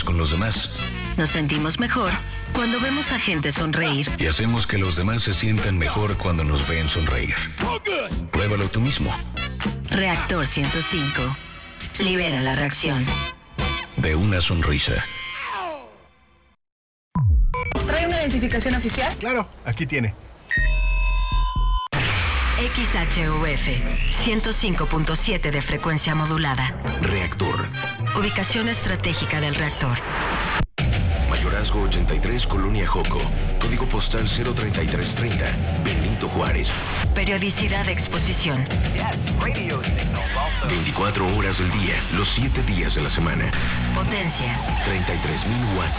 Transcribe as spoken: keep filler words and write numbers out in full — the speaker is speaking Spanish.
con los demás. Nos sentimos mejor cuando vemos a gente sonreír. Y hacemos que los demás se sientan mejor cuando nos ven sonreír. Pruébalo tú mismo. Reactor ciento cinco. Libera la reacción. De una sonrisa. ¿Trae una identificación oficial? Claro, aquí tiene. X H U F ciento cinco punto siete de frecuencia modulada. Reactor. Ubicación estratégica del reactor. Mayorazgo ochenta y tres, Colonia Joco. Código postal cero treinta y tres treinta. Benito Juárez. Periodicidad de exposición. veinticuatro horas del día, los siete días de la semana. Potencia. treinta y tres mil watts.